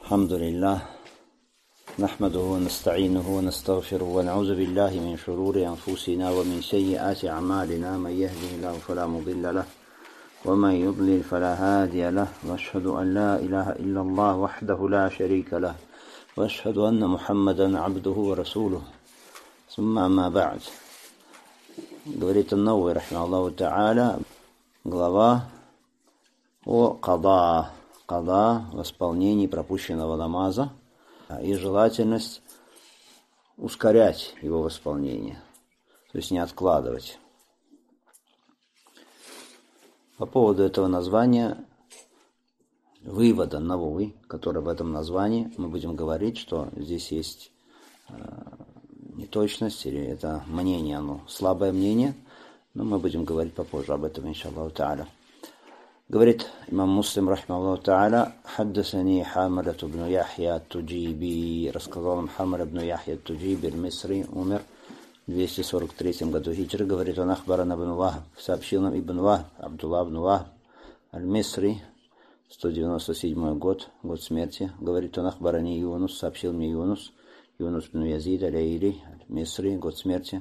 الحمد لله نحمده ونستعينه ونستغفره ونعوذ بالله من شرور أنفسنا ومن سيئات أعمالنا من يهده الله فلا مضل له ومن يضلل فلا هادي له وأشهد أن لا إله إلا الله وحده لا شريك له وأشهد أن محمدا عبده ورسوله ثم أما بعد. Говорит Ан-Навави рахимахуллаху та'аля, глава о када, восполнении пропущенного намаза и желательность ускорять его восполнение, то есть не откладывать. По поводу этого названия, вывода Ан-Навави, который в этом названии, мы будем говорить, что здесь есть неточность, или это мнение, оно слабое мнение, но мы будем говорить попозже об этом, иншаллаху та'аля. Говорит имам Муслим, рахимахуллаху та'аля, «Хаддасани Хамалат ибн Яхья ат-Туджиби», рассказал нам Хамалат ибн Яхья ат-Туджиби, аль-Мисри, умер в 243 году хиджры. Говорит он, «Ахбарана ибн Вахб», сообщил нам ибн Вахб, Абдулла ибн Вахб, аль-Мисри, 197 год смерти. Говорит он, «Ахбарани Юнус», сообщил мне Юнус ибн Язид, аль-Айли, аль-Мисри, год смерти.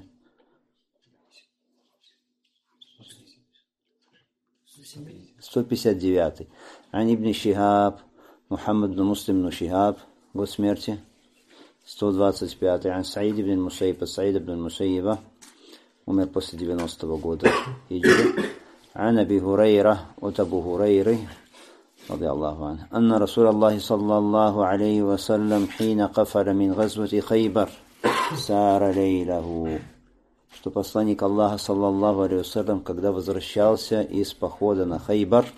159. Ан ибн Шихаб, Мухаммад ибн Муслим ибн Шихаб, год смерти. 125. Ан Саид ибн Мусайиба, Саид ибн Мусайиба, умер после 90 года хиджры. Ан Аби Хурайра, от Абу Хурайры, رضي الله عنه أن رسول الله صلى الله عليه وسلم حين قفل من غزوة خيبر سار ليله, что посланник Аллаха саллаллаху алейхи вассалям, когда возвращался из похода на Хайбар,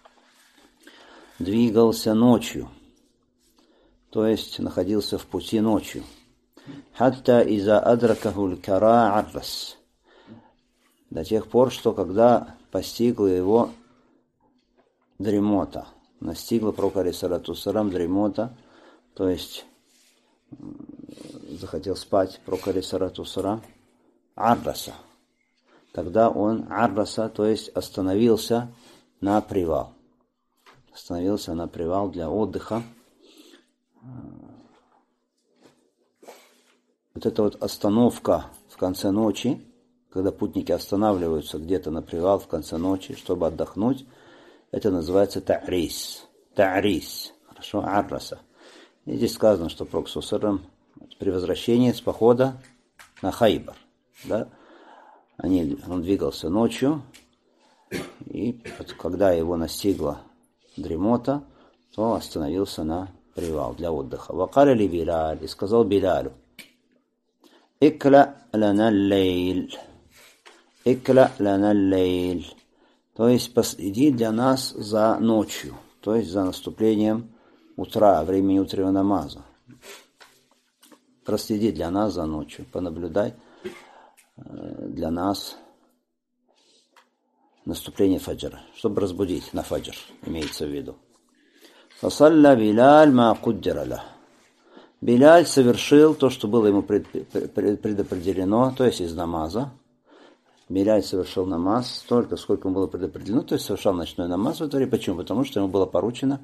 двигался ночью, то есть находился в пути ночью. Хатта иза адракахуль кара аррас, до тех пор, что когда постигла его дремота, настигла пророка алейхиссалату вассалам дремота, то есть захотел спать пророк алейхиссалату вассалам, арраса. Тогда он арраса, то есть остановился на привал. Остановился на привал для отдыха. Вот эта вот остановка в конце ночи, когда путники останавливаются где-то на привал в конце ночи, чтобы отдохнуть, это называется та'рис. Та'рис. Хорошо, арраса. И здесь сказано, что пророк саллаллаху при возвращении с похода на Хайбар, да, он двигался ночью, и когда его настигла дремота, то остановился на привал для отдыха. Вакаля ли Билаль, и сказал Билалю, «Икля лана лейль, икля лана лейль», то есть последи для нас за ночью, то есть за наступлением утра, времени утреннего намаза. Проследи для нас за ночью, понаблюдай для нас наступление фаджра, чтобы разбудить на фаджр, имеется в виду. Фасалля Билаль ма куддира лах. Билаль совершил то, что было ему предопределено, то есть из намаза. Билаль совершил намаз столько, сколько ему было предопределено, то есть совершал ночной намаз во дворе. Почему? Потому что ему было поручено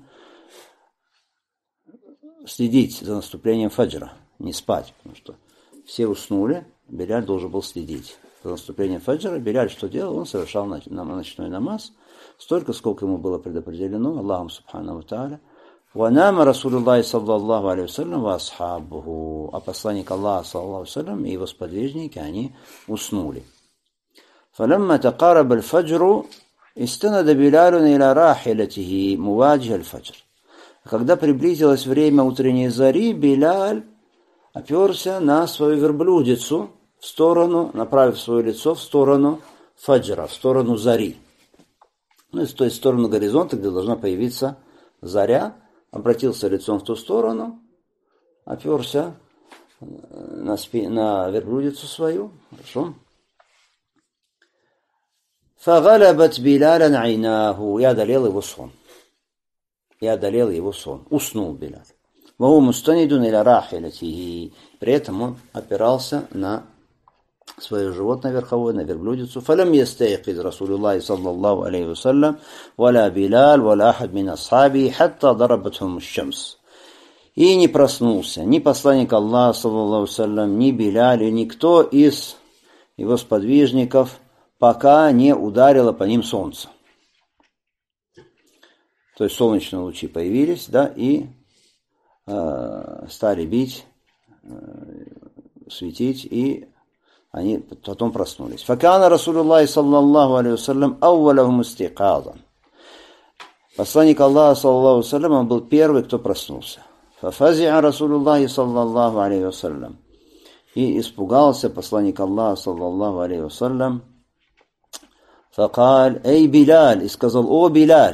следить за наступлением фаджра, не спать, потому что все уснули, Билаль должен был следить за наступлением фаджра. Билаль что делал? Он совершал ночной намаз столько, сколько ему было предопределено Аллахом субхану тааля. «Ванама Расулуллахи саллаллаху алейхи вассалям ва асхабуху», а посланник Аллаха саллаллаху алейхи вассалям и его сподвижники, они уснули. فلما تقارب الفجر استند بلال إلى راحلته مواجه الفجر. Когда приблизилось время утренней зари, Билаль оперся на свою верблюдицу в сторону, направив свое лицо в сторону фаджра, в сторону зари. Ну, то есть в сторону горизонта, где должна появиться заря, обратился лицом в ту сторону, оперся на верблюдицу свою. Хорошо. فغلبت بلالا عيناه, я одолел его сон. Уснул Билаль. وهو مستند إلى راحلته, при этом он опирался на свое животное верховое, на верблюдицу. فلم يستيقظ رسول الله صلى الله عليه وسلم ولا بلال ولا أحد من أصحابه حتى ضربتهم الشمس. И не проснулся ни посланник Аллаха, саллаллаху алейхи ва саллям, ни Биляль, и никто из его сподвижников, пока не ударило по ним солнце. То есть солнечные лучи появились, да, и стали бить, светить, и они потом проснулись. Факана Расулуллахи саллаллаху алейхи ва саллям аувалахум истиқазан. Посланник Аллаха, саллаллаху алейхи ва саллям, он был первый, кто проснулся. Фафазиа Расулуллахи саллаллаху алейхи ва саллям. И испугался посланник Аллаха, саллаллаху алейхи ва саллям. Факаль, эй Биляль, и сказал, о Биляль.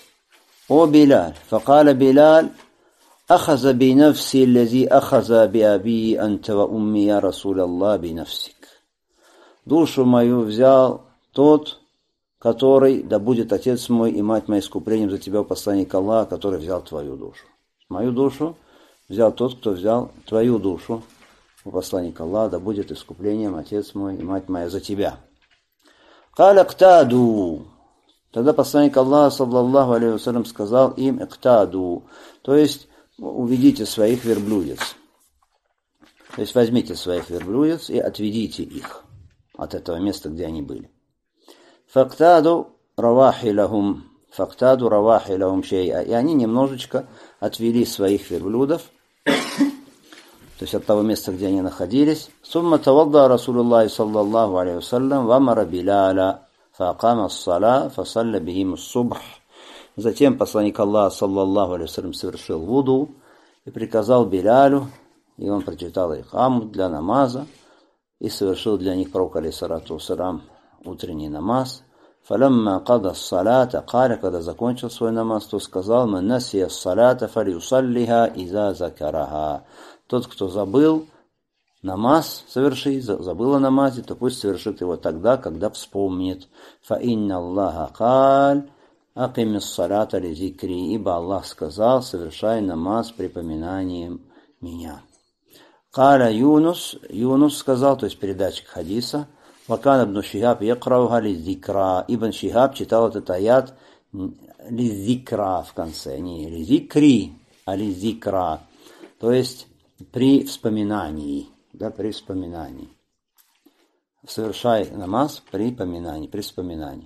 Факаля Биляль, ахаза би нафси, лази ахаза би аби, анта ва умми, я Расул Аллах, би нафсик. Душу мою взял тот, который, да будет отец мой и мать моя искуплением за тебя, посланник Аллаха, который взял твою душу. Мою душу взял тот, кто взял твою душу, у посланника Аллаха, да будет искуплением отец мой и мать моя за тебя. Каля ктаду. Тогда посланник Аллаха, саллаллаху алейхи ва саллям, сказал им ктаду, то есть уведите своих верблюдец. То есть возьмите своих верблюдец и отведите их от этого места, где они были. Фактаду равахилахум шей'a. И они немножечко отвели своих верблюдов, то есть от того места, где они находились. Сумма тавадда Расулуллахи саллаллаху алейхи ва саллям вамара Биляля фаакама ас-сала фасалля бихим ас-субх. Затем посланник Аллаха саллаллаху алейхи ва саллям совершил вуду и приказал Билялю, и он прочитал ихаму для намаза и совершил для них пророк алейхиссалату вассалям утренний намаз. Фалямма када ас-салата, каля, когда закончил свой намаз, то сказал: «Ман насия ас-салата фалюсаллиха иза закараха». Тот, кто забыл намаз совершить, забыл о намазе, то пусть совершит его тогда, когда вспомнит. Фа инна Аллаха каль акими ас-салата ли зикри, ибо Аллах сказал: совершай намаз припоминанием меня. Каля Юнус сказал, то есть передатчик хадиса, Вакан ибн Шихаб якрауха ли зикра. Ибн Шихаб читал этот аят ли зикра в конце, не ли зикри, а ли зикра, то есть при вспоминании, да, при вспоминании. Совершай намаз при поминании, при вспоминании.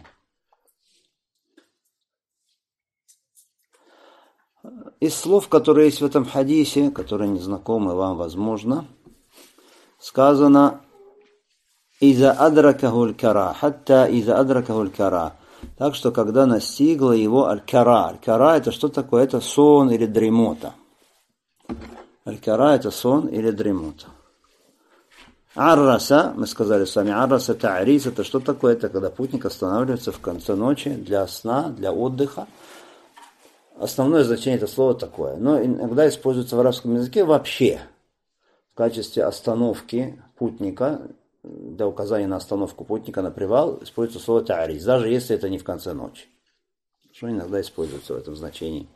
Из слов, которые есть в этом хадисе, которые не знакомы вам, возможно, сказано «Иза адракаху аль-кара», «Хатта иза адракаху аль-кара». Так что, когда настигла его аль-кара. Аль-кара – это что такое? Это сон или дремота. Аль-кара – это сон или дремота. Арраса, мы сказали с вами, арраса та'рис – это что такое? Это когда путник останавливается в конце ночи для сна, для отдыха. Основное значение этого слова такое. Но иногда используется в арабском языке вообще в качестве остановки путника, для указания на остановку путника на привал, используется слово та'рис, даже если это не в конце ночи. Что иногда используется в этом значении.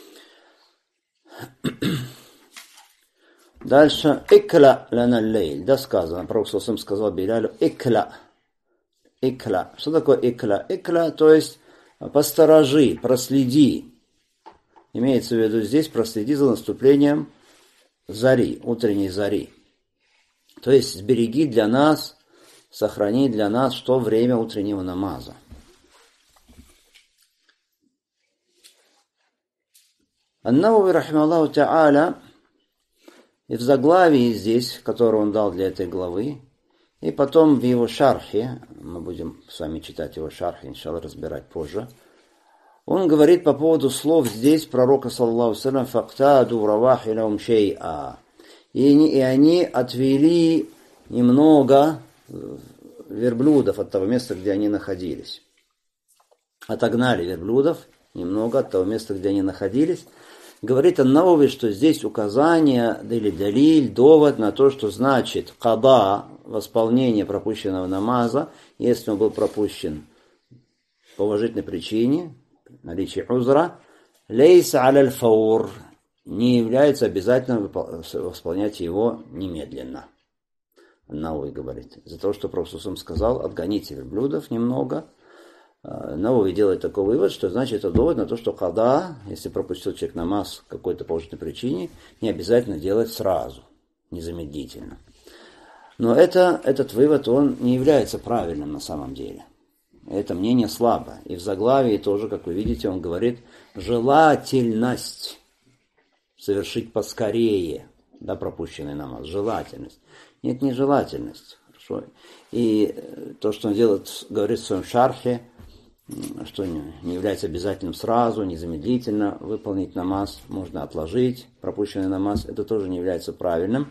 Дальше. Икла лана лейль. Да, сказано. Пророк саллаллаху сказал Билялю: икла. Икла. Что такое икла? Икла, то есть посторожи, проследи. Имеется в виду здесь проследи за наступлением зари, утренней зари. То есть сбереги для нас, сохрани для нас, что время утреннего намаза. Ан-Навави рахимахуллаху та'аля, и в заглавии здесь, которое он дал для этой главы, и потом в его шархе, мы будем с вами читать его шархи, иншаллах, разбирать позже, он говорит по поводу слов здесь пророка, саллаллаху алейхи ва саллям, «Фактаду равахилахум шей'a». И они отвели немного верблюдов от того места, где они находились. Отогнали верблюдов немного от того места, где они находились. Говорит Ан-Навави, что здесь указание или далиль, довод на то, что значит када, восполнение пропущенного намаза, если он был пропущен по уважительной причине, наличие узра, лейс аляль фаур, не является обязательным восполнять его немедленно. Ан-Навави говорит. Из-за того, что Пророк сказал: отгоните верблюдов немного, Навави делает такой вывод, что значит это довод на то, что када, если пропустил человек намаз по какой-то положительной причине, не обязательно делать сразу, незамедлительно. Но этот вывод, он не является правильным на самом деле. Это мнение слабо. И в заглавии тоже, как вы видите, он говорит желательность совершить поскорее, да, пропущенный намаз. Желательность. Нет, нежелательность. Хорошо. И то, что он делает, говорит в своем шархе, что не является обязательным сразу, незамедлительно выполнить намаз, можно отложить пропущенный намаз, это тоже не является правильным.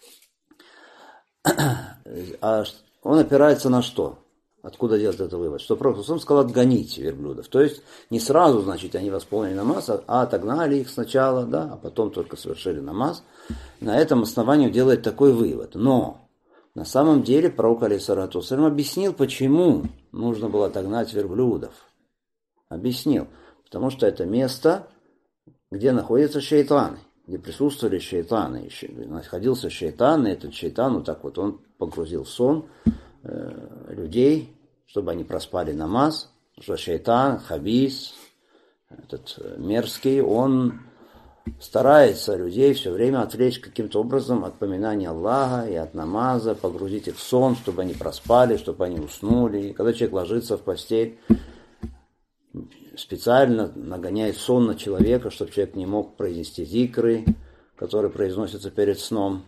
А он опирается на что? Откуда делать этот вывод? Что Пророк сказал: отгоните верблюдов. То есть не сразу, значит, они восполнили намаз, а отогнали их сначала, да, а потом только совершили намаз. На этом основании делает такой вывод. Но на самом деле пророк алейхиссалату вассалям объяснил, почему нужно было отогнать верблюдов. Объяснил. Потому что это место, где находятся шейтаны, где присутствовали шейтаны. Находился шейтан, и этот шейтан, вот так вот, он погрузил в сон людей, чтобы они проспали намаз. Потому что шейтан, хабис, этот мерзкий, он старается людей все время отвлечь каким-то образом от поминания Аллаха и от намаза, погрузить их в сон, чтобы они проспали, чтобы они уснули. И когда человек ложится в постель, специально нагоняет сон на человека, чтобы человек не мог произнести зикры, которые произносятся перед сном.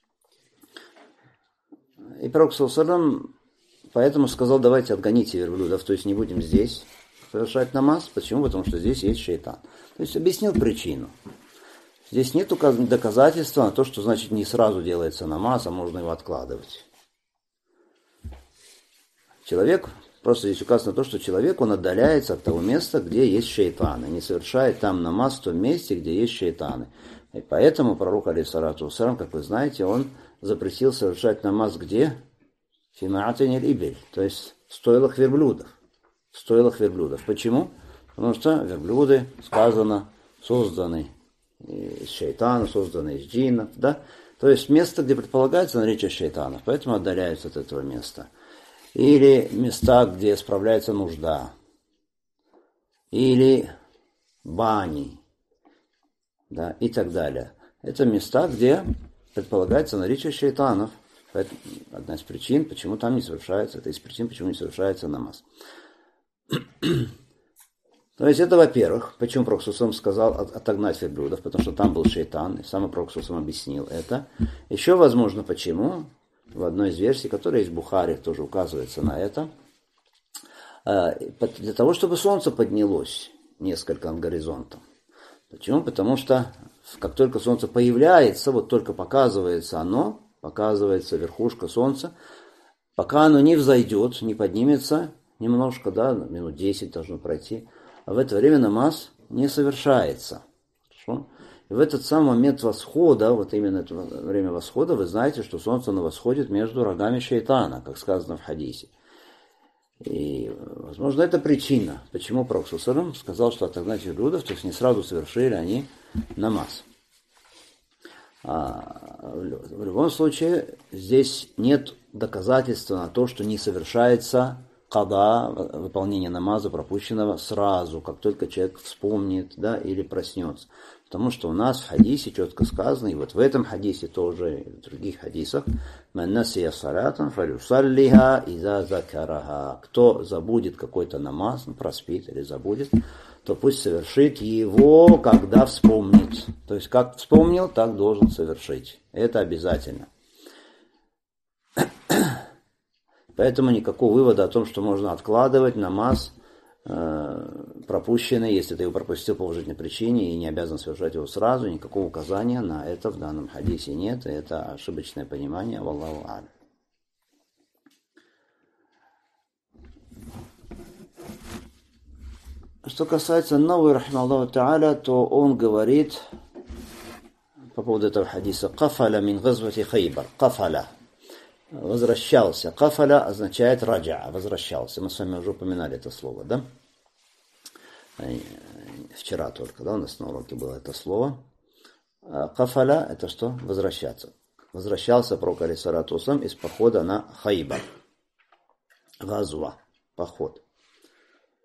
И Пророк ﷺ поэтому сказал: давайте отгоните верблюдов, то есть не будем здесь совершать намаз. Почему? Потому что здесь есть шейтан. То есть объяснил причину. Здесь нет доказательства на то, что значит не сразу делается намаз, а можно его откладывать. Человек, просто здесь указано то, что человек, он отдаляется от того места, где есть шейтаны, не совершает там намаз в том месте, где есть шейтаны. И поэтому пророк, алейхиссалату вассалям, как вы знаете, он запретил совершать намаз где? Фи ма'атин аль-ибель, то есть в стойлах верблюдов. В стойлах верблюдов. Почему? Потому что верблюды, сказано, созданы из шейтана, созданы из джиннов, да? То есть место, где предполагается наличие шейтанов, поэтому отдаляются от этого места. Или места, где справляется нужда. Или бани, да, и так далее. Это места, где предполагается наличие шейтанов. Это одна из причин, почему там не совершается, это из причин, почему не совершается намаз. То есть это, во-первых, почему Пророк ﷺ сказал отогнать верблюдов, потому что там был шейтан, и сам Пророк ﷺ объяснил это. Еще, возможно, почему, в одной из версий, которая есть в Бухари, тоже указывается на это, для того, чтобы солнце поднялось несколько над горизонтом. Почему? Потому что как только солнце появляется, вот только показывается оно, показывается верхушка солнца, пока оно не взойдет, не поднимется немножко, да, минут 10 должно пройти, а в это время намаз не совершается. Хорошо? И в этот самый момент восхода, вот именно это время восхода, вы знаете, что солнце оно восходит между рогами шейтана, как сказано в хадисе. И, возможно, это причина, почему Пророк ﷺ сказал, что отогнать верблюдов, то есть не сразу совершили они намаз. В любом случае, здесь нет доказательства на то, что не совершается када, выполнение намаза пропущенного сразу, как только человек вспомнит, да, или проснется. Потому что у нас в хадисе четко сказано, и вот в этом хадисе тоже, и в других хадисах, «Ман насия салатан фалюсаллиха иза закараха». Кто забудет какой-то намаз, проспит или забудет, то пусть совершит его, когда вспомнит. То есть, как вспомнил, так должен совершить. Это обязательно. Поэтому никакого вывода о том, что можно откладывать намаз пропущенный, если ты его пропустил по уважительной причине и не обязан совершать его сразу, никакого указания на это в данном хадисе нет. И это ошибочное понимание. Валлаху а'лям. Что касается Навави, рахимахуллаху та'аля, то он говорит по поводу этого хадиса: «Кафаля мин газвати Хайбар». Кафаля. Возвращался. Кафаля означает раджа, возвращался. Мы с вами уже упоминали это слово, да? Вчера только, да, у нас на уроке было это слово. Кафаля – это что? Возвращаться. Возвращался пророк алейхиссалату из похода на Хайбар. Газва. Поход.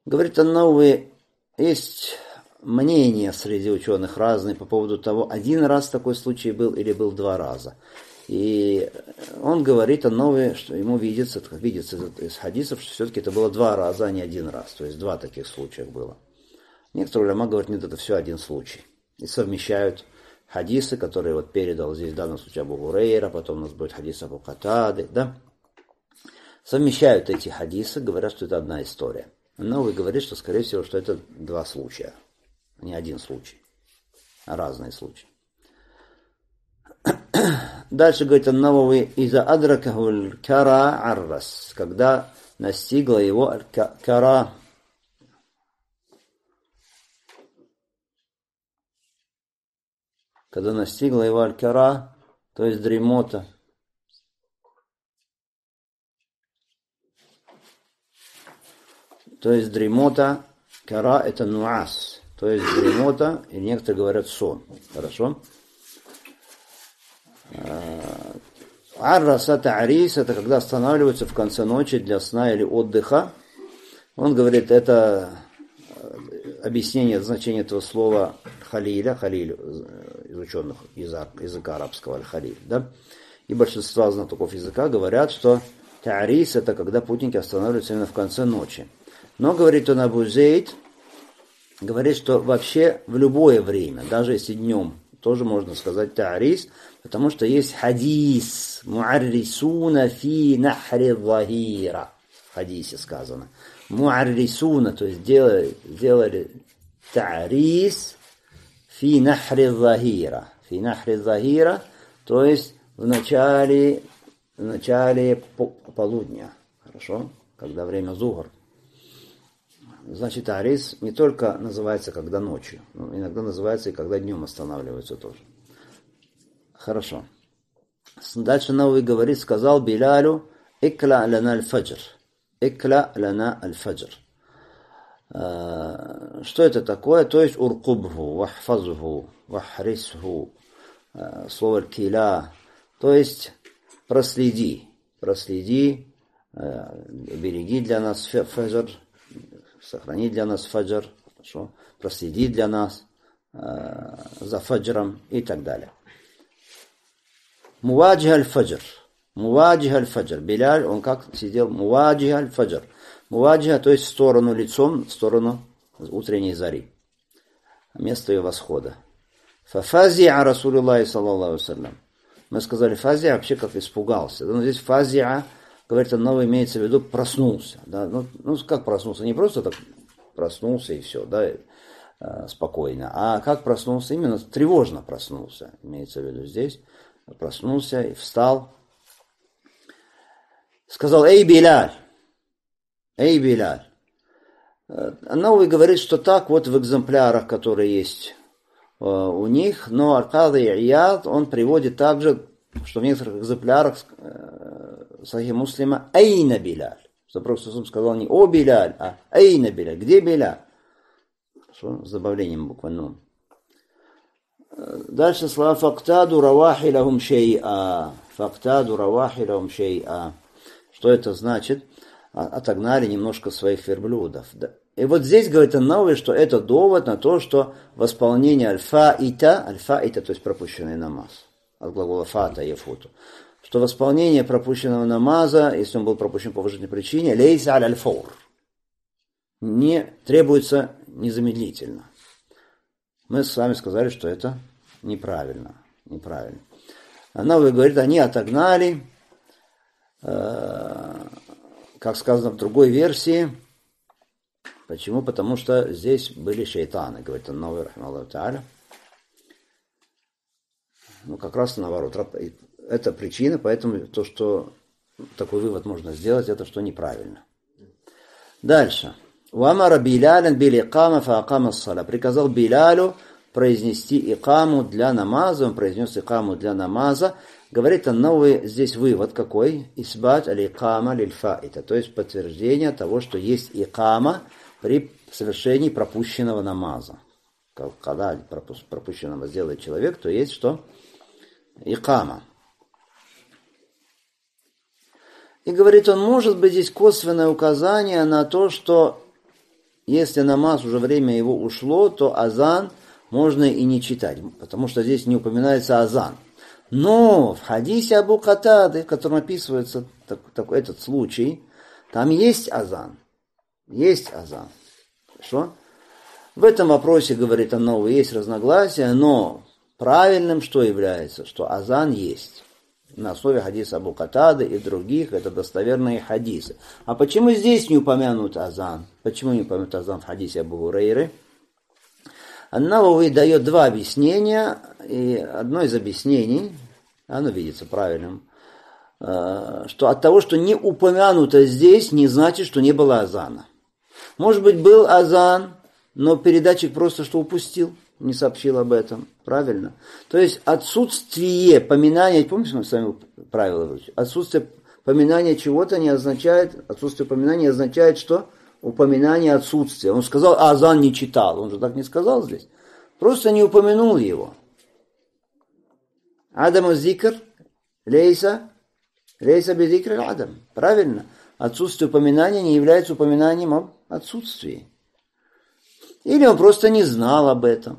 Говорит Ан-Навави, есть мнения среди ученых разные по поводу того, один раз такой случай был или был два раза. И он говорит Ан-Навави, что ему видится из хадисов, что все-таки это было два раза, а не один раз. То есть два таких случая было. Некоторые уляма говорят, нет, это все один случай. И совмещают хадисы, которые вот передал здесь в данном случае Абу Гурейра, потом у нас будет хадис Абу Катады, да? Совмещают эти хадисы, говорят, что это одна история. Но говорит, что, скорее всего, что это два случая. Не один случай, а разные случаи. Дальше говорит Ан-Навави, «Иза адракаху кара аррас», когда настигла его кара, когда настигла его аль-кара, то есть дремота. То есть дремота, кара это нуас, то есть дремота, и некоторые говорят сон. Хорошо? Арраса та'рис, это когда останавливаются в конце ночи для сна или отдыха. Он говорит, это объяснение значения этого слова халиля, халиль из ученых языка арабского, аль-халиль, да? И большинство знатоков языка говорят, что та'рис это когда путники останавливаются именно в конце ночи. Но, говорит он, Абу Зейд, говорит, что вообще в любое время, даже если днем, тоже можно сказать та'рис, потому что есть хадис, муаррисуна фи нахри захира, в хадисе сказано. Муаррисуна, то есть делали та'рис фи нахри захира. Фи нахри захира, то есть в начале полудня, хорошо, когда время зухр. Значит, та'рис не только называется, когда ночью, но иногда называется и когда днем останавливаются тоже. Хорошо. Дальше Навави говорит, сказал Билялю, икла лана аль-фаджр. Икла лана аль-фаджр. Что это такое? То есть уркубху, вахфазху, вахрисху, слово киля. То есть проследи, береги для нас фаджр, сохрани для нас фаджр, хорошо, проследи для нас за фаджром и так далее. Муваджих аль-фаджр. Муваджих аль-фаджр. Биляль, он как сидел? Муваджих аль-фаджр. Муваджиха, то есть в сторону лицом, в сторону утренней зари. Место ее восхода. Фазиа Расулуллахи саллаллаху алейхи ва саллям. Мы сказали фазиа, вообще как испугался. Но здесь фазиа, говорит, оно имеется в виду проснулся. Да? Ну, как проснулся? Не просто так проснулся и все, да, спокойно. А как проснулся? Именно тревожно проснулся, имеется в виду здесь. Проснулся и встал. Сказал, эй, Биляль! Эй, Биляль! Ан-Навави говорит, что так вот в экземплярах, которые есть у них, но Аль-Кади Ияд, он приводит также, что в некоторых экземплярах Сахих Муслима «Айна Биляль». Что Пророк сказал не «О Биляль», а «Айна Биляль». Где Биляль? С добавлением буквально. Дальше слова «Фактаду равахи лахум шей'a». «Фактаду равахи лахум шей'a». Что это значит? Отогнали немножко своих верблюдов. И вот здесь говорит Ан-Навави, что это довод на то, что восполнение аль-фаита, то есть пропущенный намаз, от глагола фата ефуту, что восполнение пропущенного намаза, если он был пропущен по уважительной причине, лейса аль-фаур, не требуется незамедлительно. Мы с вами сказали, что это неправильно. Ан-Навави говорит, они отогнали, как сказано в другой версии. Почему? Потому что здесь были шейтаны, говорит Ан-Навави рахимахуллаху тааля. Ну, как раз наоборот. Это причина, поэтому то, что такой вывод можно сделать, это что неправильно. Дальше. Уамара Билялян били икама фаакама ссала. Приказал Билялю произнести икаму для намаза. Он произнес икаму для намаза. Говорит Ан-Навави, здесь вывод какой? Исбат аль-икама лиль-фаита. То есть подтверждение того, что есть икама при совершении пропущенного намаза. Когда пропущенный намаз делает человек, то есть что? Икама. И говорит он, может быть здесь косвенное указание на то, что если намаз уже время его ушло, то азан можно и не читать, потому что здесь не упоминается азан. Но в хадисе Абу Катады, в котором описывается этот случай, там есть азан. Есть азан. Хорошо? В этом вопросе, говорит Ан-Навави, есть разногласия, но правильным что является? Что азан есть. На основе хадиса Абу Катады и других, это достоверные хадисы. А почему здесь не упомянут азан? Почему не упомянут азан в хадисе Абу Хурайры? Ан-Навави дает два объяснения, и одно из объяснений, оно видится правильным, что от того, что не упомянуто здесь, не значит, что не было азана. Может быть, был азан, но передатчик просто что упустил, не сообщил об этом. Правильно? То есть отсутствие поминания, помните, мы с вами правила выучили? Отсутствие поминания чего-то не означает, отсутствие поминания означает, что упоминание отсутствия. Он сказал, азан не читал. Он же так не сказал здесь. Просто не упомянул его. Адаму зикр, лейса безикр адам. Правильно? Отсутствие упоминания не является упоминанием об отсутствии. Или он просто не знал об этом.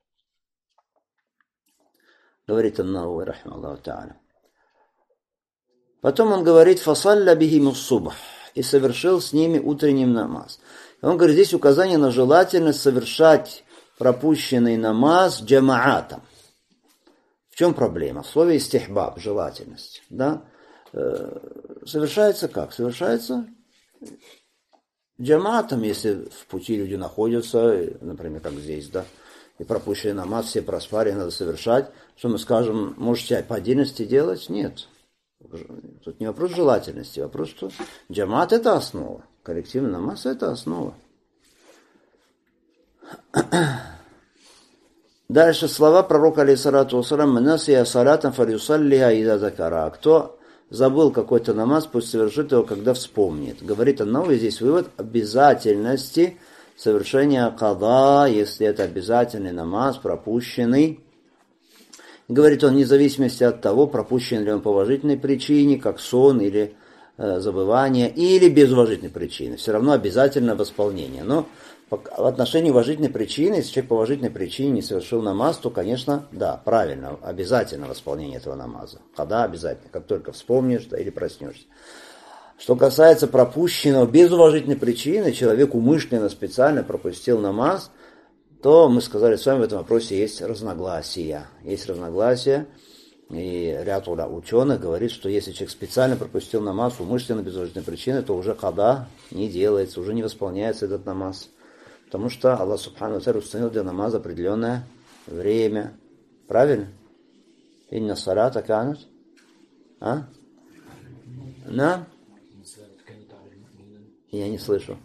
Говорит Ан-Навави, рахимахуллаху та'аля. Потом он говорит, фасалля бихиму субх, и совершил с ними утренний намаз. И он говорит, здесь указание на желательность совершать пропущенный намаз джамаатом. В чем проблема? В слове истихбаб, желательность. Да? Совершается как? Совершается джамаатом, если в пути люди находятся, например, как здесь, да, и пропущенный намаз, все проспали, надо совершать. Что мы скажем, можете по отдельности делать? Нет. Тут не вопрос желательности, вопрос, что джамаат это основа. Коллективный намаз это основа. Дальше слова пророка алейхиссалату вассалям: «Насия салатан фалюсаллиха иза закара». Кто забыл какой-то намаз, пусть совершит его, когда вспомнит. Говорит Ан-Навави, здесь вывод обязательности совершения када, если это обязательный намаз, пропущенный. Говорит он, вне зависимости от того, пропущен ли он по уважительной причине, как сон или забывание, или без уважительной причины. Все равно обязательно восполнение. Но в отношении уважительной причины, если человек по уважительной причине не совершил намаз, то, конечно, да, правильно, обязательно восполнение этого намаза. Када обязательно, как только вспомнишь, да, или проснешься. Что касается пропущенного без уважительной причины, человек умышленно, специально пропустил намаз, то мы сказали с вами, в этом вопросе есть разногласия. Есть разногласия, и ряд ученых говорит, что если человек специально пропустил намаз, умышленно, без уважительной причины, то уже када не делается, уже не восполняется этот намаз. Потому что Аллах Субхану ва Тааля установил для намаза определенное время. Правильно? Инна салата канат. А? На? Я не слышу.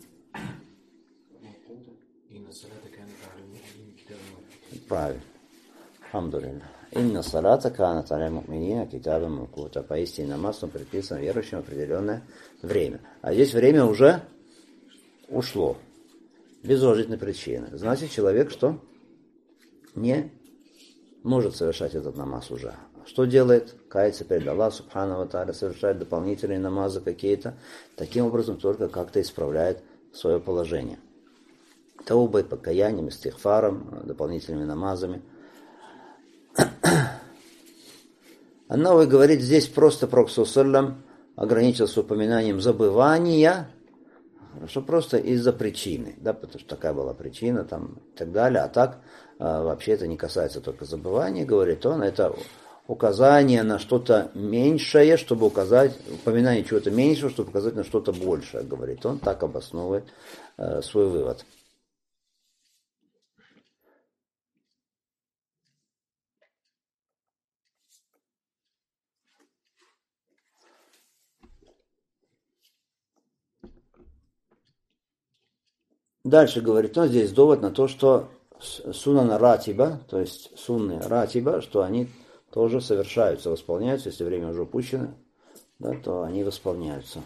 Правильно. Алхамдулилля. Инна салата канат аля му'минина китабан мавкута. Поистине намаз он предписан верующим определенное время. А здесь время уже ушло. Без уважительной причины. Значит, человек что? Не может совершать этот намаз уже. Что делает? Кается перед Аллахом Субхану ва Тааля, совершает дополнительные намазы какие-то. Таким образом, только как-то исправляет свое положение. Таубой, покаянием, истихфаром, дополнительными намазами. Ан-Навави говорит, здесь просто Пророк саллаллаху ограничился упоминанием забывания, что просто из-за причины, да, потому что такая была причина, там, и так далее. А так, вообще это не касается только забывания, говорит он, это указание на что-то меньшее, чтобы указать, упоминание чего-то меньшего, чтобы указать на что-то большее, говорит он, так обосновывает свой вывод. Дальше говорит он, здесь довод на то, что сунна ратиба, то есть сунны ратиба, что они тоже совершаются, восполняются, если время уже упущено, да, то они восполняются.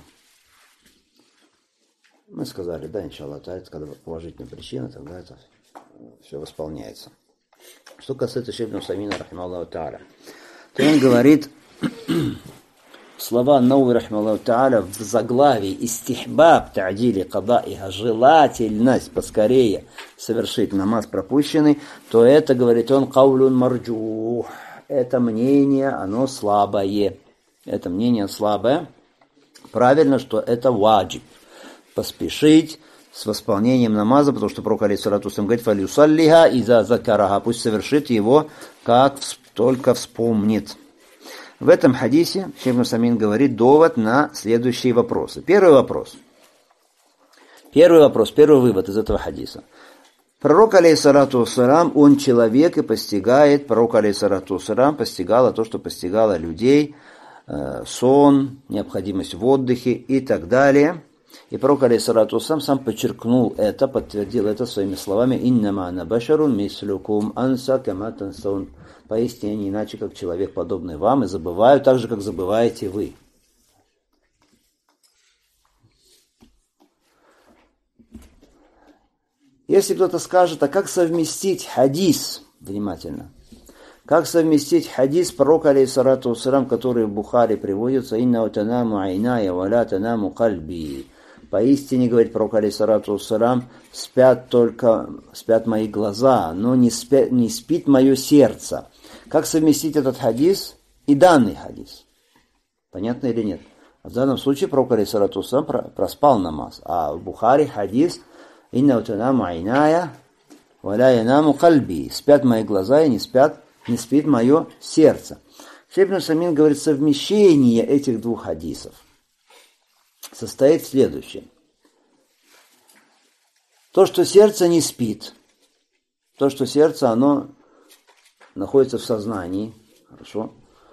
Мы сказали, да, иншаллах, когда положительная причина, тогда это все восполняется. Что касается Шейх ибн Усаймина, рахимахуллаху тааля, то он говорит, слова Науи рахмаллаху тааля в заглавии «Истихбаб та'дили кадаиха» желательность поскорее совершить намаз пропущенный, то это, говорит он, каулюн марджух. Это мнение, оно слабое. Это мнение слабое. Правильно, что это ваджиб. Поспешить с восполнением намаза, потому что пророк алейхиссалату вассалям говорит: «Фалюсаллиха иза закараха», пусть совершит его, как только вспомнит. В этом хадисе Шейх Ибн Усаймин говорит довод на следующие вопросы. Первый вывод из этого хадиса. Пророк алейхиссалату вассалям, он человек и постигает, пророк алейхиссалату вассалям постигало то, что постигало людей, сон, необходимость в отдыхе и так далее. И пророк алейхиссалату вассалям сам подчеркнул это, подтвердил это своими словами: «Иннама ана башарун мислюкум анса кама тансаун». Поистине не иначе, как человек, подобный вам, и забываю так же, как забываете вы. Если кто-то скажет, а как совместить хадис, внимательно, как совместить хадис пророка алейхиссалату вассалям, который в Бухари приводится: «Инна танаму айная ва ла танаму кальби». Поистине, говорит пророк алейхиссалату вассалям, спят мои глаза, но не спит мое сердце. Как совместить этот хадис и данный хадис? Понятно или нет? В данном случае пророк алейхиссалату вассалям проспал намаз, а в Бухари хадис: «Инна танаму айная ва ла янаму кальби». Спят мои глаза и не спит мое сердце. Шейх Ибн Усаймин говорит, совмещение этих двух хадисов состоит в следующем. То, что сердце не спит, то, что сердце, оно находится в сознании, хорошо,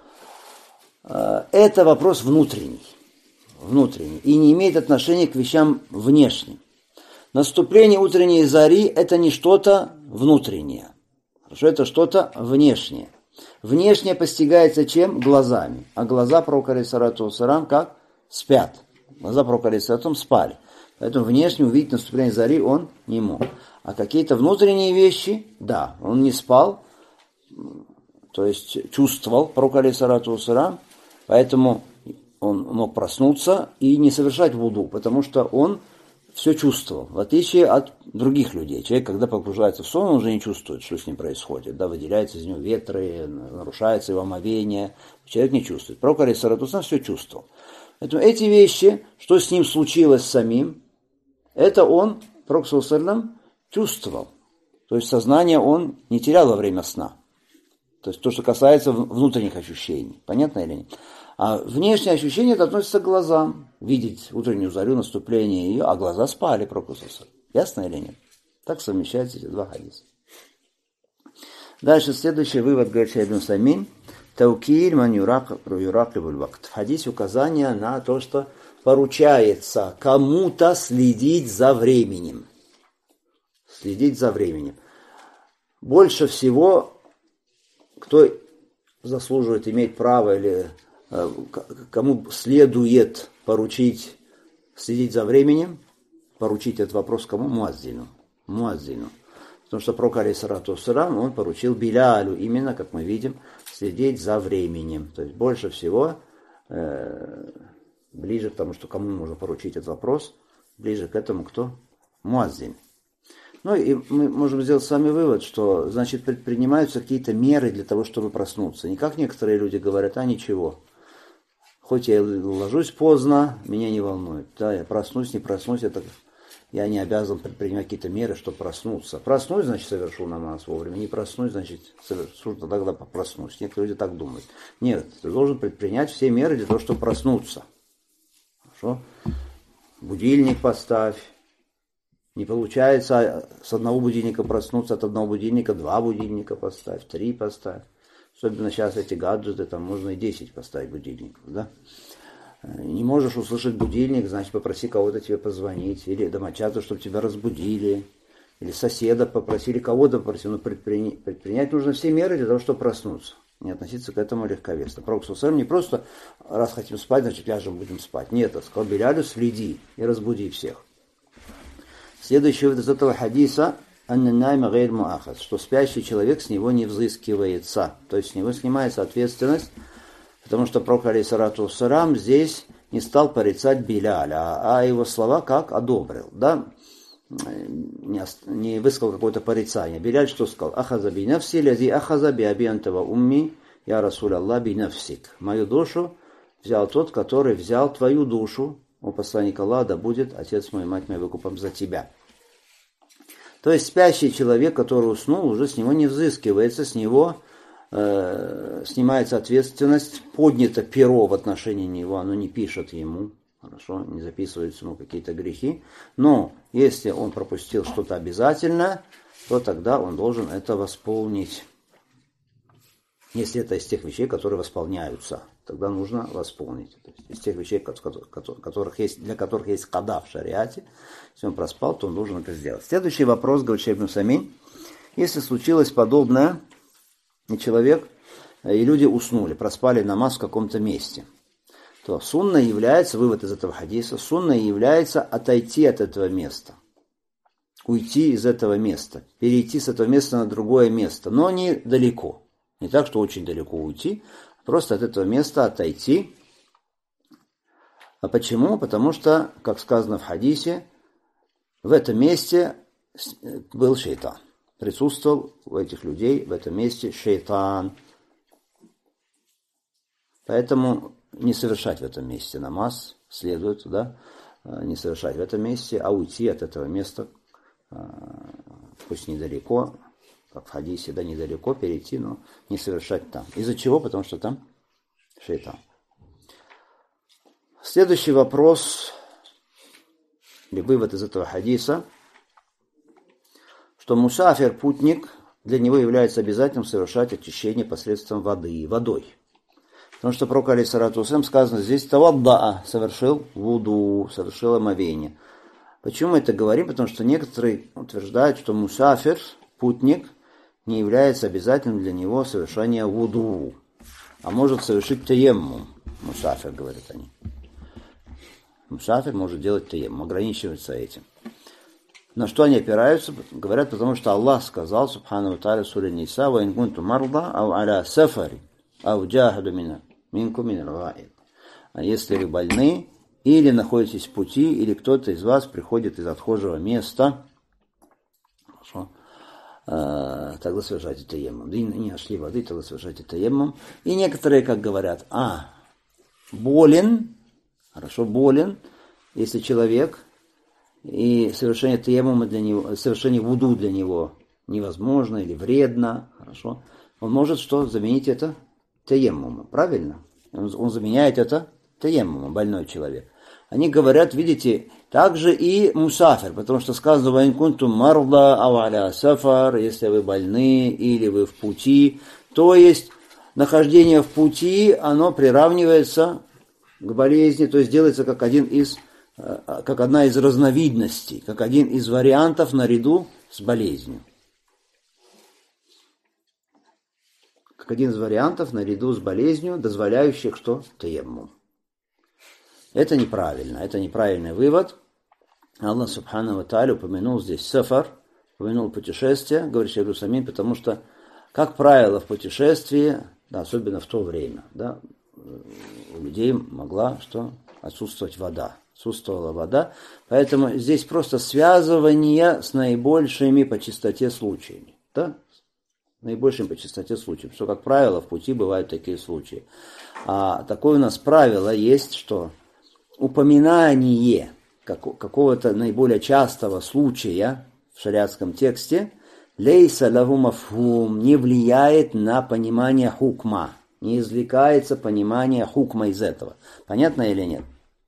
это вопрос внутренний, и не имеет отношения к вещам внешним. Наступление утренней зари – это не что-то внутреннее, хорошо, это что-то внешнее. Внешнее постигается чем? Глазами. А глаза пророка алейхиссалату вассалям как? Спят. Глаза пророка алейхиссалату вассалям спали. Поэтому внешне увидеть наступление зари он не мог. А какие-то внутренние вещи, да, он не спал, то есть чувствовал пророк алейхиссалату вассалям, поэтому он мог проснуться и не совершать вуду, потому что он все чувствовал, в отличие от других людей. Человек, когда погружается в сон, он уже не чувствует, что с ним происходит. Да, выделяются из него ветры, нарушается его омовение. Человек не чувствует. Пророк алейхиссалату вассалям все чувствовал. Поэтому эти вещи, что с ним случилось самим, это он, пророк саллаллаху алейхи ва саллям, чувствовал. То есть сознание он не терял во время сна. То есть то, что касается внутренних ощущений. Понятно или нет? А внешние ощущения это относится к глазам. Видеть утреннюю зарю, наступление ее, а глаза спали, пророк саллаллаху алейхи ва саллям. Ясно или нет? Так совмещаются эти два хадиса. Дальше следующий вывод, говорит Шейх Ибн Усаймин. Таукиль ман юракибуль вакт. В хадисе указание на то, что поручается кому-то следить за временем. Следить за временем. Больше всего, кто заслуживает, имеет право или кому следует поручить следить за временем, поручить этот вопрос кому? Муаззину. Потому что пророк алейхиссалату вассалям, он поручил Билялю, именно, как мы видим, следить за временем. То есть больше всего, ближе к тому, что кому можно поручить этот вопрос, ближе к этому кто? Муаззин. Ну и мы можем сделать с вами вывод, что, значит, предпринимаются какие-то меры для того, чтобы проснуться. Не как некоторые люди говорят: а ничего, хоть я ложусь поздно, меня не волнует. Да, я проснусь, не проснусь, я не обязан предпринимать какие-то меры, чтобы проснуться. Проснусь, значит, совершу намаз вовремя. Не проснусь, значит, тогда проснусь. Некоторые люди так думают. Нет, ты должен предпринять все меры для того, чтобы проснуться. Хорошо? Будильник поставь. Не получается с одного будильника проснуться, от одного будильника 2 будильника поставь, 3 поставь. Особенно сейчас эти гаджеты, там можно и 10 поставить будильников, да? Не можешь услышать будильник, значит, попроси кого-то тебе позвонить, или домочадцев, чтобы тебя разбудили, или соседа попросили, кого-то попросили. Но предпринять нужно все меры для того, чтобы проснуться. Не относиться к этому легковесно. Пророк саллаллаху алейхи ва саллям не просто раз хотим спать, значит, ляжем, будем спать. Нет, сказал Билялю: следи и разбуди всех. Следующий вывод из этого хадиса: что спящий человек, с него не взыскивается, то есть с него снимается ответственность Потому что пророк, алейхиссалату вассалям, здесь не стал порицать Биляля, а его слова как одобрил, да? Не высказал какое-то порицание. Биляль что сказал? Ахаза би нафси, лязи ахаза би аби антава умми, я расуль Аллах би нафсик. Мою душу взял тот, который взял твою душу, о посланник Аллаха, да будет отец мой, мать моя выкупом за тебя. То есть спящий человек, который уснул, уже с него не взыскивается, с него снимается ответственность, поднято перо в отношении него, оно не пишет ему, хорошо, не записываются ему какие-то грехи, но если он пропустил что-то обязательно, то тогда он должен это восполнить. Если это из тех вещей, которые восполняются, тогда нужно восполнить. То есть из тех вещей, для которых есть када в шариате, если он проспал, то он должен это сделать. Следующий вопрос, говорит Шейх ибн Усаймин. Если случилось подобное, и человек, и люди уснули, проспали намаз в каком-то месте, то сунна является, вывод из этого хадиса, сунна является отойти от этого места, уйти из этого места, перейти с этого места на другое место, но не далеко. Не так, что очень далеко уйти, просто от этого места отойти. А почему? Потому что, как сказано в хадисе, в этом месте был шейтан. Присутствовал у этих людей в этом месте шейтан. Поэтому не совершать в этом месте намаз следует, да, не совершать в этом месте, а уйти от этого места, пусть недалеко, как в хадисе, да, недалеко перейти, но не совершать там. Из-за чего? Потому что там шейтан. Следующий вопрос, или вывод из этого хадиса, что мусафир, путник, для него является обязательным совершать очищение посредством водой. Потому что пророк, алейхиссалату вассалям, сказано здесь, тавадда'a, совершил вуду, совершил омовение. Почему мы это говорим? Потому что некоторые утверждают, что мусафир, путник, не является обязательным для него совершение вуду, а может совершить таеммум. Мусафир, говорят они. Мусафир может делать таеммум, ограничивается этим. На что они опираются? Говорят, потому что Аллах сказал, субхану ва тааля, сура Ниса, «Ва ин кунтум марда, ау аля сафари, ау джахаду минкум мин ал-гаид». А если вы больны, или находитесь в пути, или кто-то из вас приходит из отхожего места, хорошо, тогда совершайте таеммум. Да и не нашли воды, тогда совершайте таеммум. И некоторые, как говорят, болен, хорошо, болен, если человек, и совершение таеммума для него, совершение вуду для него невозможно или вредно, хорошо, он может что? Заменить это таеммумом, правильно? Он заменяет это таеммумом, больной человек. Они говорят, видите, также и мусафир, потому что сказано «Ва ин кунтум марда ау аля сафар», если вы больны или вы в пути, то есть нахождение в пути, оно приравнивается к болезни, то есть делается как одна из разновидностей, как один из вариантов наряду с болезнью. Как один из вариантов наряду с болезнью, дозволяющих что? Таеммум. Это неправильно, это неправильный вывод. Аллах субхану ва тааля упомянул здесь сафар, упомянул путешествие, говорит Шейх ибн Усаймин, потому что, как правило, в путешествии, да, особенно в то время, да, у людей могла что? Отсутствовать вода. Отсутствовала вода, поэтому здесь просто связывание с наибольшими по частоте случаями. Да? Наибольшими по частоте случаями. Что, как правило, в пути бывают такие случаи. А такое у нас правило есть, что упоминание какого-то наиболее частого случая в шариатском тексте лейса лаху мафхум, не влияет на понимание хукма, не извлекается понимание хукма из этого. Понятно или нет?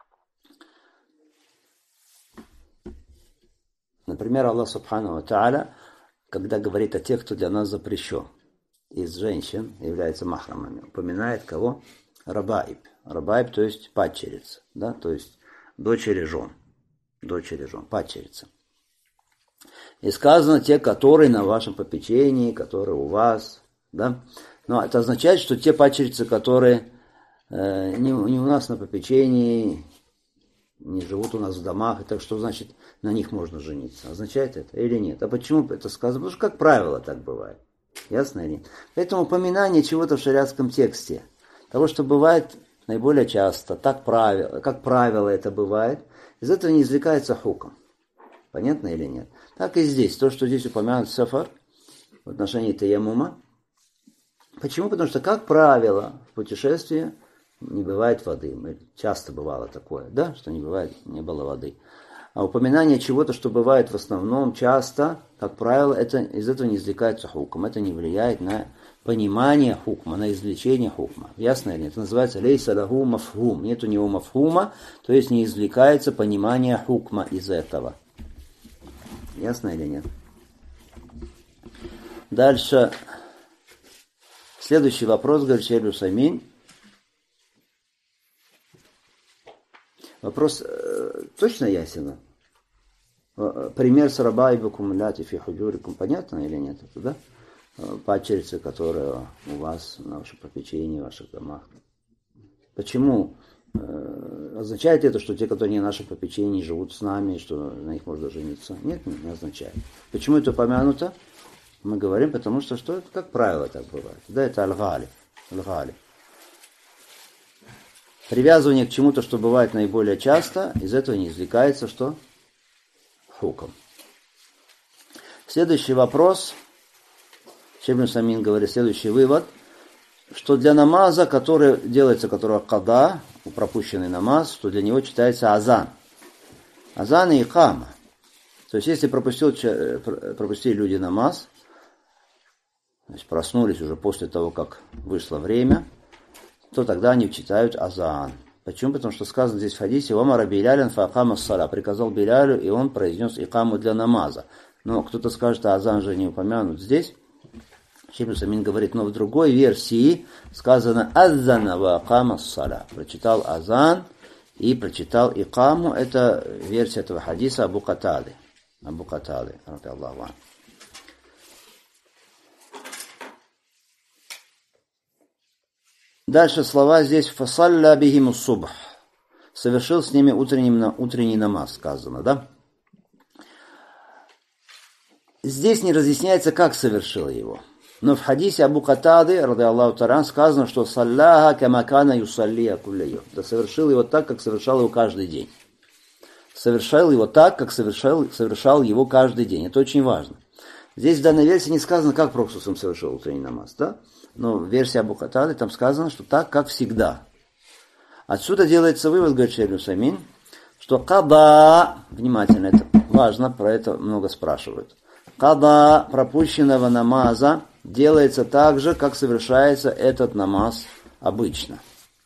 Например, Аллах субхану ва тааля, когда говорит о тех, кто для нас запрещен, из женщин являются махрамами, упоминает кого? Рабаиб. Рабаиб, то есть падчерица, да, то есть дочери жен, падчерица. И сказано те, которые на вашем попечении, которые у вас, да. Но это означает, что те падчерицы, которые не у нас на попечении, не живут у нас в домах, и так что значит на них можно жениться? Означает это или нет? А почему это сказано? Потому что, как правило, так бывает. Ясно или нет? Поэтому упоминание чего-то в шариатском тексте того, что бывает наиболее часто, как правило это бывает, из этого не извлекается хукм. Понятно или нет? Так и здесь. То, что здесь упомянут сафар в отношении таяммума. Почему? Потому что, как правило, в путешествии не бывает воды. Часто бывало такое, да, что не было воды. А упоминание чего-то, что бывает в основном, часто, как правило, из этого не извлекается хукм. Это не влияет на понимание хукма, на извлечение хукма. Ясно или нет? Это называется лейса лаху мафхум. Нет у него мафхума, то есть не извлекается понимание хукма из этого. Ясно или нет? Дальше. Следующий вопрос, говорит Шейх Усаймин. Вопрос точно ясен? Пример с рабайбакум ляти фи худжурикум. Понятно или нет? Это, да? Падчерицы, которые у вас на вашем попечении, в ваших домах. Почему? Означает это, что те, которые не на нашем попечении, живут с нами, что на них можно жениться? Нет, не означает. Почему это упомянуто? Мы говорим, потому что это, как правило, так бывает. Да, это аль-гали. Привязывание к чему-то, что бывает наиболее часто, из этого не извлекается, что? Хукм. Следующий вопрос. Шейх Усаймин говорит, следующий вывод, что для намаза, который делается, которого када, пропущенный намаз, что для него читается азан. Азан и икама. То есть, если пропустили люди намаз, значит, проснулись уже после того, как вышло время, то тогда они читают азан. Почему? Потому что сказано здесь в хадисе «Вамара Билялян фаакама ссала», приказал Билялю, и он произнес икаму для намаза. Но кто-то скажет, а азан же не упомянут здесь. Шейх Усаймин говорит, но в другой версии сказано «Аззана ва акама ссала». Прочитал азан и прочитал икаму. Это версия этого хадиса Абу Катады. Аллаху ан. Дальше слова здесь «Фасалля бихиму субх». Совершил с ними утренний намаз, сказано, да? Здесь не разъясняется, как совершил его. Но в хадисе Абу Катады, ради Аллаху таран, сказано, что «Салляха камакана юсаллия кулля». Да совершил его так, как совершал его каждый день. Совершал его так, как совершал его каждый день. Это очень важно. Здесь в данной версии не сказано, как Пророк совершил утренний намаз, да? Но в версии Абу Катады там сказано, что так, как всегда. Отсюда делается вывод, говорит Шейх Усаймин, что када, внимательно, это важно, про это много спрашивают. Када пропущенного намаза делается так же, как совершается этот намаз обычно.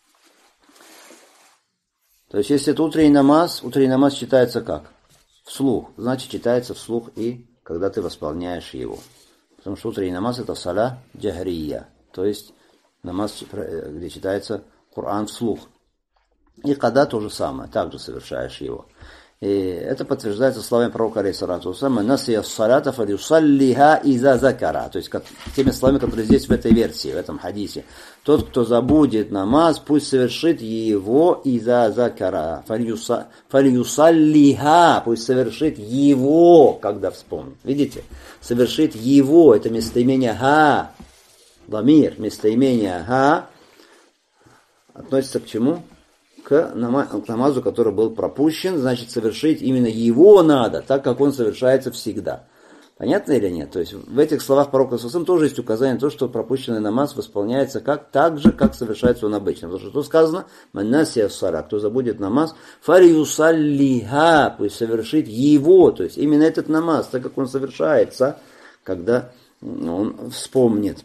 То есть, если это утренний намаз читается как? Вслух. Значит, читается вслух и когда ты восполняешь его. Потому что утренний намаз это саля джахрия. То есть, намаз, где читается Коран вслух. И када то же самое, также совершаешь его. И это подтверждается словами пророка алейхиссалату вассалям «Насия ссалята фалюсаллиха иза закара». То есть теми словами, которые здесь в этой версии, в этом хадисе. Тот, кто забудет намаз, пусть совершит его иза закара. Фалюсаллиха, пусть совершит его, когда вспомнит. Видите? Совершит его, это местоимение ха. Ламир, местоимение ха относится к чему? К намазу, который был пропущен, значит, совершить именно его надо, так как он совершается всегда. Понятно или нет? То есть в этих словах пророка ﷺ тоже есть указание на то, что пропущенный намаз восполняется так же, как совершается он обычно. Потому что тут сказано, «Маннасия ссара», кто забудет намаз, «Фариусаллиха», пусть совершит его, то есть именно этот намаз, так как он совершается, когда он вспомнит.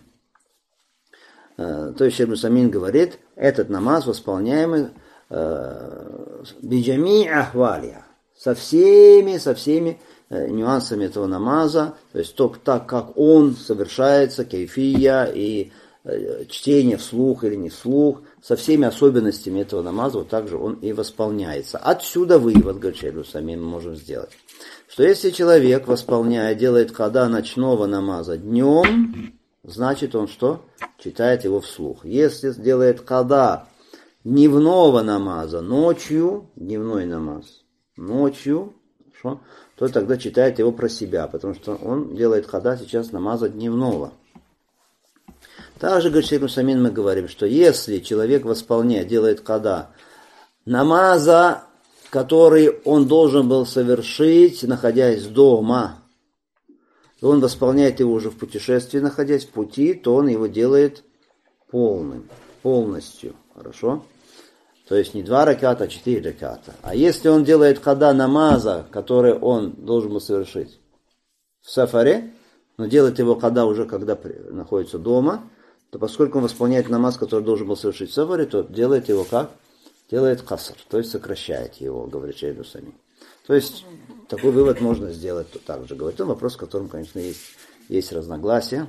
То есть Шейх Усаймин говорит, этот намаз восполняемый биджами ахвалия, со всеми нюансами этого намаза, то есть только так, как он совершается, кейфия и чтение вслух или не вслух, со всеми особенностями этого намаза, вот так же он и восполняется. Отсюда вывод, говорит Шейх Усаймин, мы можем сделать, что если человек, восполняя, делает када ночного намаза днем, значит он что? Читает его вслух. Если делает када дневного намаза ночью, дневной намаз ночью, что, то тогда читает его про себя, потому что он делает када сейчас намаза дневного. Также, говорит Шейх Самин, мы говорим, что если человек восполняет, делает када намаза, который он должен был совершить, находясь дома, он восполняет его уже в путешествии, находясь в пути, то он его делает полностью. Хорошо? То есть не 2 раката, а 4 раката. А если он делает када намаза, который он должен был совершить в сафаре, но делает его када уже когда находится дома, то поскольку он восполняет намаз, который должен был совершить в сафаре, то делает его как? Делает каср, то есть сокращает его, говорит Шейх Самин. То есть такой вывод можно сделать также. Говорит он, вопрос, в котором, конечно, есть разногласия.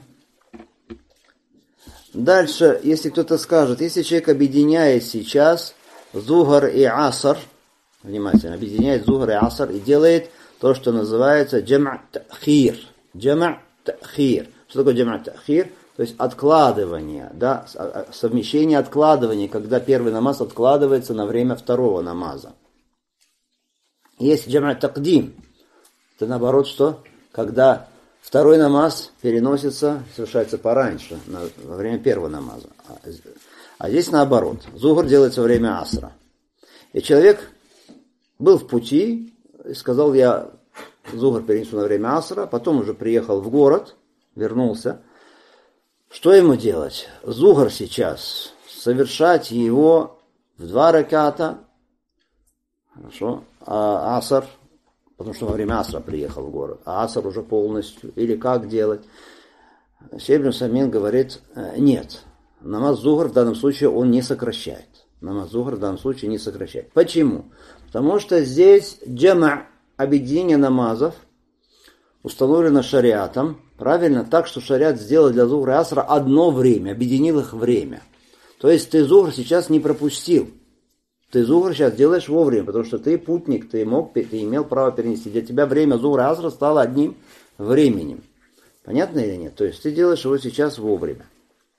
Дальше, если кто-то скажет, если человек объединяет сейчас зухар и аср, внимательно, объединяет зухар и аср и делает то, что называется джама' тахир. Джама' тахир. Что такое джама' тахир? То есть откладывание, да, совмещение откладывания, когда первый намаз откладывается на время второго намаза. Есть джама' такдим. Это наоборот, что? Когда второй намаз переносится, совершается пораньше, во время первого намаза. А здесь наоборот. Зухр делается во время асра. И человек был в пути, и сказал, я зухр перенесу на время асра, потом уже приехал в город, вернулся. Что ему делать? Зухр сейчас, совершать его в 2 раката, хорошо, а аср, потому что во время асра приехал в город, а аср уже полностью, или как делать? Шейх Самин говорит, нет, намаз зухр в данном случае он не сокращает. Намаз зухр в данном случае не сокращает. Почему? Потому что здесь джама', объединение намазов, установлено шариатом, правильно, так, что шариат сделал для зухра и асра одно время, объединил их время. То есть ты зухр сейчас не пропустил. Ты зухр сейчас делаешь вовремя, потому что ты путник, ты имел право перенести. Для тебя время зухра и асра стало одним временем. Понятно или нет? То есть ты делаешь его сейчас вовремя.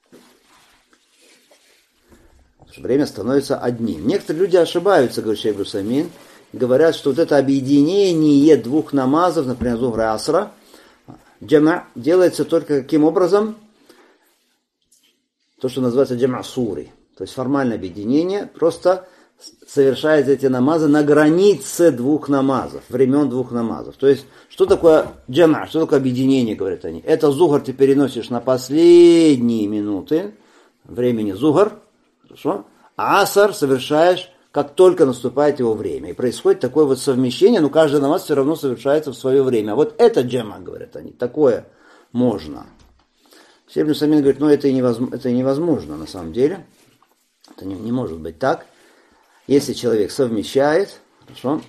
Потому что время становится одним. Некоторые люди ошибаются, говорит Шейх Самин, говорят, что вот это объединение 2 намазов, например, зухра и асра, джама' делается только каким образом? То, что называется джама' сури. То есть формальное объединение просто совершает эти намазы на границе 2 намазов, времен 2 намазов. То есть, что такое джама', что такое объединение, говорят они? Это зухр ты переносишь на последние минуты времени зухр, хорошо? А аср совершаешь, как только наступает его время. И происходит такое вот совмещение, но каждый намаз все равно совершается в свое время. А вот это джама', говорят они, такое можно. Шейх Самин говорит, ну это невозможно на самом деле. Это не может быть так. Если человек совмещает, хорошо,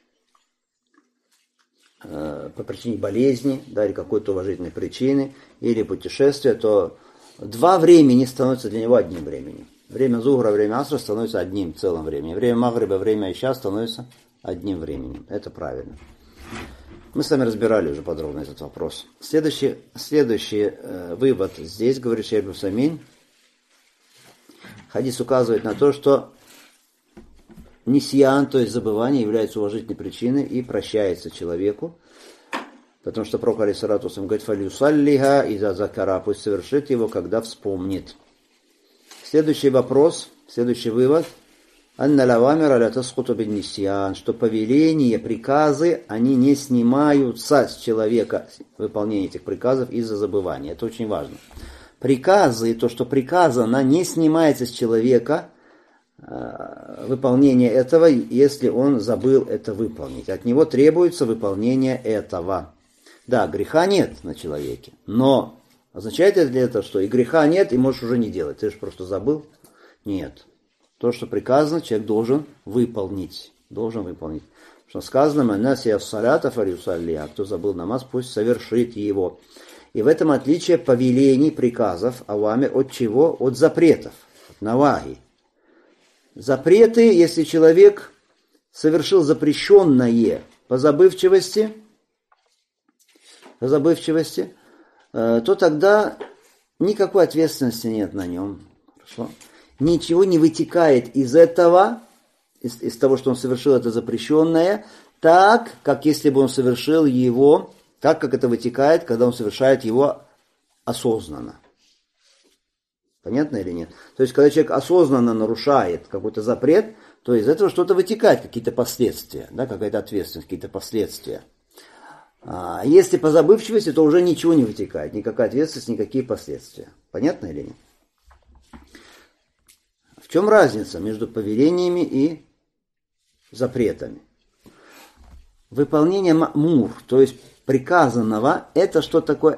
по причине болезни, да, или какой-то уважительной причины, или путешествия, то 2 времени становятся для него одним временем. Время зухра, время асра становится одним целым временем. Время магриба, время иша становится одним временем. Это правильно. Мы с вами разбирали уже подробно этот вопрос. Следующий вывод здесь, говорит Шейх Самин. Хадис указывает на то, что нисьян, то есть забывание, является уважительной причиной и прощается человеку. Потому что пророк алейхиссалату вассалям говорит, фалюсаллиха иза закара, пусть совершит его, когда вспомнит. Следующий вопрос, следующий вывод. Анна лавамира ля тасхуту бин нисьян, что повеления, приказы, они не снимаются с человека, выполнение этих приказов из-за забывания. Это очень важно. Приказы, то, что приказано, не снимается с человека выполнение этого, если он забыл это выполнить. От него требуется выполнение этого. Да, греха нет на человеке, но означает это ли это, что и греха нет, и можешь уже не делать? Ты же просто забыл? Нет. То, что приказано, человек должен выполнить. Должен выполнить. Что сказано, «Манасия салята фалюсалли», а кто забыл намаз, пусть совершит его. И в этом отличие повелений, приказов, авами, от чего? От запретов, от наваги. Запреты, если человек совершил запрещенное по забывчивости, то тогда никакой ответственности нет на нем. Хорошо? Ничего не вытекает из этого, из того, что он совершил это запрещенное, так, как если бы он совершил его, так, как это вытекает, когда он совершает его осознанно. Понятно или нет? То есть, когда человек осознанно нарушает какой-то запрет, то из этого что-то вытекает, какие-то последствия, да, какая-то ответственность, какие-то последствия. А если по забывчивости, то уже ничего не вытекает, никакая ответственность, никакие последствия. Понятно или нет? В чем разница между повелениями и запретами? Выполнение ма'мур, то есть приказанного, это что такое?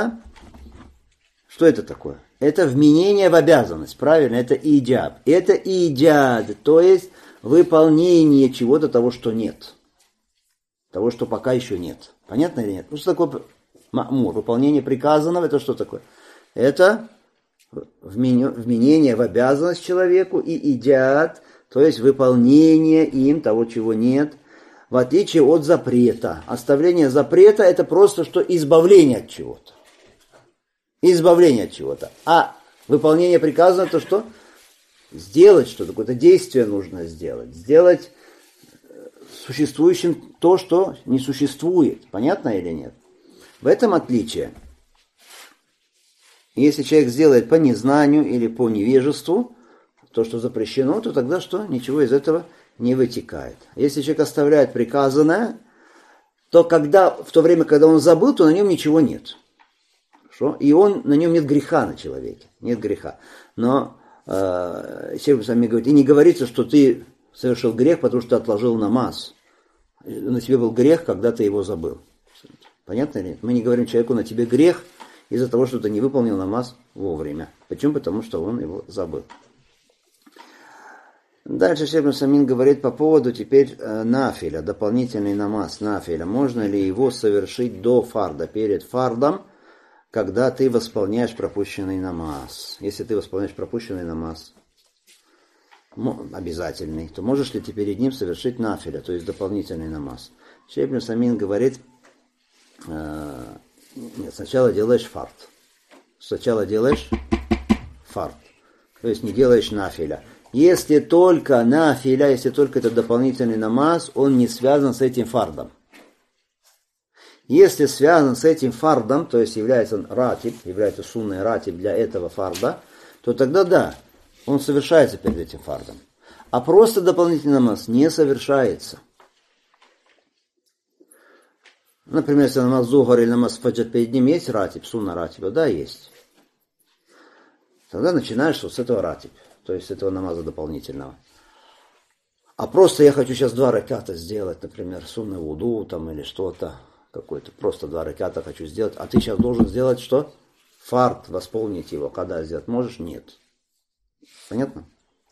Что это такое? Это вменение в обязанность, правильно? Это иджаб. Это иджад, то есть выполнение чего-то того, что нет. Того, что пока еще нет. Понятно или нет? Ну, что такое ма'мур? Выполнение приказанного, это что такое? Это вменение в обязанность человеку и иджад, то есть выполнение им того, чего нет, в отличие от запрета. Оставление запрета это просто что избавление от чего-то. Избавление от чего-то. А выполнение приказано то что? Сделать что-то, какое-то действие нужно сделать. Сделать существующим то, что не существует. Понятно или нет? В этом отличие. Если человек сделает по незнанию или по невежеству то, что запрещено, то тогда что? Ничего из этого не вытекает. Если человек оставляет приказанное, то в то время, когда он забыл, то на нем ничего нет. Хорошо? И на нем нет греха на человеке. Нет греха. Но человек сами говорит, и не говорится, что ты совершил грех, потому что ты отложил намаз. На тебе был грех, когда ты его забыл. Понятно или нет? Мы не говорим человеку, на тебе грех из-за того, что ты не выполнил намаз вовремя. Почему? Потому что он его забыл. Дальше Шейх Самин говорит по поводу теперь нафиля, дополнительный намаз нафиля. Можно ли его совершить до фарда, перед фардом, когда ты восполняешь пропущенный намаз? Если ты восполняешь пропущенный намаз обязательный, то можешь ли ты перед ним совершить нафиля, то есть дополнительный намаз? Шейх Самин говорит, нет, сначала делаешь фард. Сначала делаешь фард, то есть не делаешь нафиля. Если только нафиля, если только это дополнительный намаз, он не связан с этим фардом. Если связан с этим фардом, то есть является он ратиб, является сунной ратиб для этого фарда, то тогда да, он совершается перед этим фардом. А просто дополнительный намаз не совершается. Например, если намаз зухар или намаз фаджр перед ним есть ратиб, сунна ратиба, да, есть. Тогда начинаешь вот с этого ратиб. То есть этого намаза дополнительного. А просто я хочу сейчас 2 раката сделать, например, сунна вуду там или что-то, какой-то, просто 2 раката хочу сделать, а ты сейчас должен сделать что? Фард, восполнить его. Когда сделать можешь? Нет. Понятно?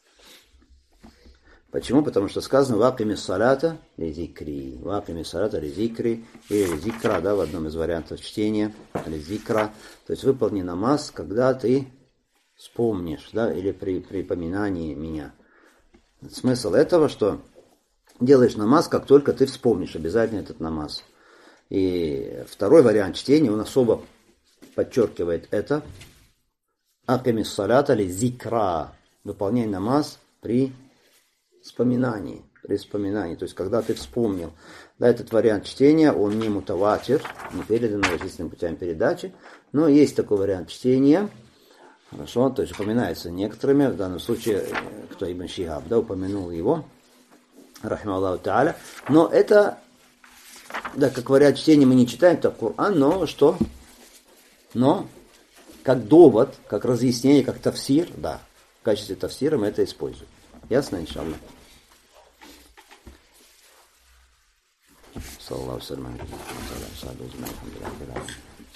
Почему? Потому что сказано «Вакими салата лизикри». «Вакими салата лизикри» или «лизикра», да, в одном из вариантов чтения. «Лизикра». То есть выполни намаз, когда ты вспомнишь, да, или при поминании меня. Смысл этого, что делаешь намаз, как только ты вспомнишь обязательно этот намаз. И второй вариант чтения, он особо подчеркивает это. «Акимис салата ли зикра». Выполняй намаз при вспоминании. При вспоминании. То есть, когда ты вспомнил. Да, этот вариант чтения, он не мутаватир, не передан различными путями передачи, но есть такой вариант чтения. Хорошо, то есть упоминается некоторыми, в данном случае, кто Ибн Шихаб, да, упомянул его, рахима Аллаху та'аля, но это, да, как вариант чтения мы не читаем так Коран, но что? Но, как довод, как разъяснение, как тафсир, да, в качестве тафсира мы это используем. Ясно, иншаллах? Саллаху саляму алейкум.